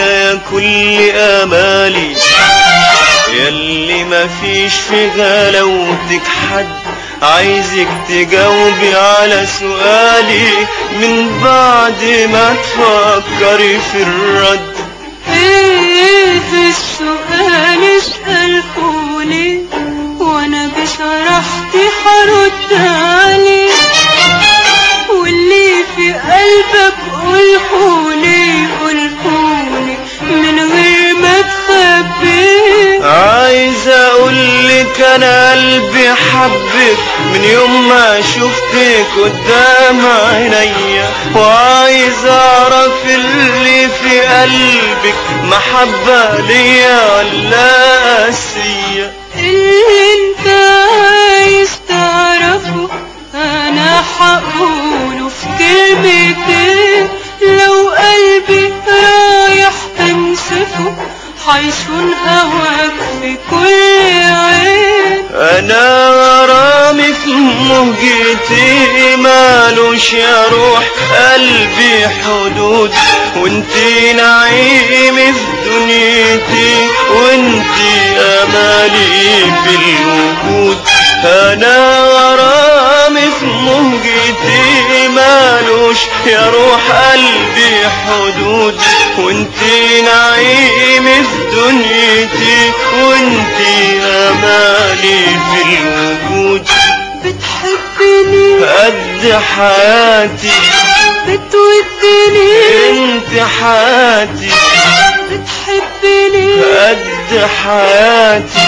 يا كل امالي، ياللي مفيش في غلاوتك حد عايزك تجاوبي على سؤالي من بعد ما تفكري في الرد. ايه السؤال اسألهولي وانا بصراحتي هرد عليه، واللي في قلبك قولهولي قولهولي من غير ما تخبيه. عايز اقولك انا قلبي حبك من يوم ما شفتك قدام عينيا، وعايز اعرف اللي في قلبك محبة ليا ولا قاسية. اللي انت عايز تعرفه انا هقوله في كلمتين، لو قلبي رايح تنسفه هيصون هواك في كل عين. انا غرامي في مهجتي مالوش يا روح قلبي حدود، وانتي نعيمي في دنيتي وانتي امالي في الوجود. انا غرامي في مهجتي مالوش يا روح قلبي حدود، وانتي نعيمي في دنيتي وانتي امالي في الوجود. بتحبني قد حياتي، بتودني انت حياتي. بتحبني قد حياتي،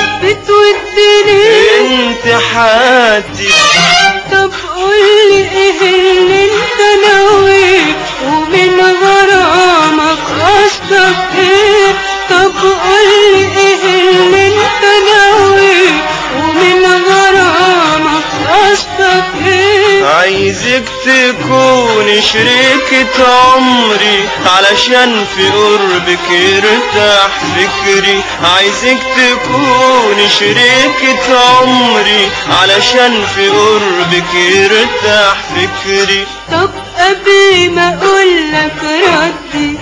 بتودني انت حياتي. طب قولي ايه اللي انت ناويه ومن غرامك قصدك ايه؟ طب قولي ايه اللي انت ناويه ومن غرامك قصدك ايه؟ عايزك تكوني شريكة عمري علشان في قربك يرتاح فكري. عايزك تكوني شريكة عمري علشان في قربك يرتاح فكري. طب قبل ما اقولك ردي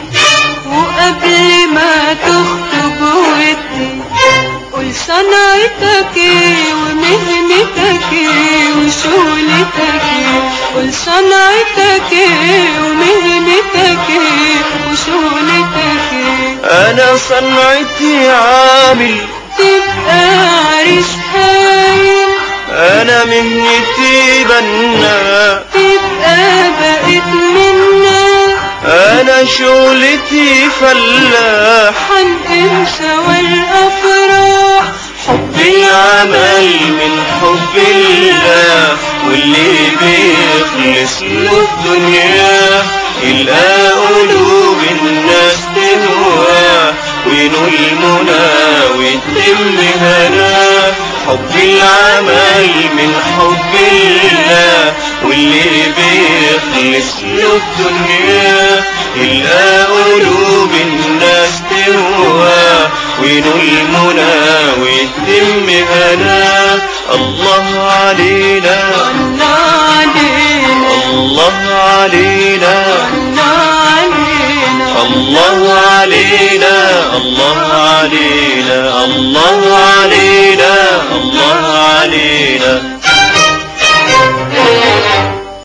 وقبل ما تخطب ودي، قول صنعتك ايه ومهنتك ايه وشغلتك ايه. قول صنعتك ايه ومهنتك ايه وشغلتك ايه. انا صنعتي عامل تبقى عريس هايل، انا مهنتي بنا، تبقى بقيت منا. انا شغلتي فلاح، هنقم سوا الافراح. حب العمل من حب الله، واللي بيخلص له الدنيا يلقى قلوب الناس تهواه وينول المنى ويتم هناه. حب العمل من حب الله، واللي بيخلص له الدنيا يلقى قلوب الناس تهواه وينول المنى ويتم هناه. الله علينا الله علينا الله علينا الله علينا الله علينا الله علينا الله علينا.